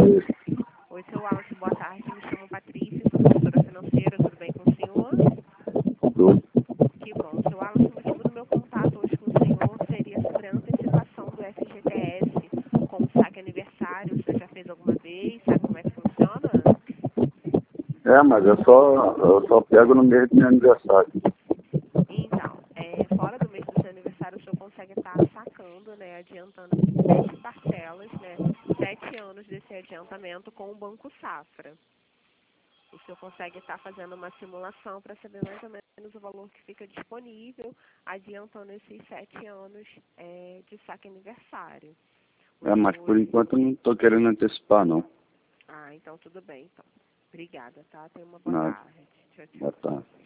Oi, seu Wallace, boa tarde. Me chamo Patrícia, sou consultora financeira. Tudo bem com o senhor? Tudo. Que bom. Seu Wallace, o motivo do meu contato hoje com o senhor seria sobre a antecipação do FGTS com o saque aniversário. Você já fez alguma vez? Sabe como é que funciona? Mas eu só pego no mês do meu aniversário. Então, fora do mês do seu aniversário, o senhor consegue estar sacando, né, adiantando 7 parcelas, né, 7 anos desse adiantamento com o Banco Safra. O senhor consegue estar fazendo uma simulação para saber mais ou menos o valor que fica disponível, adiantando esses 7 anos de saque aniversário. Mas por enquanto eu não estou querendo antecipar, não. Ah, então tudo bem, então. Obrigada, tá? Tenha uma boa Nada. tarde. Tchau, tchau. Boa tarde.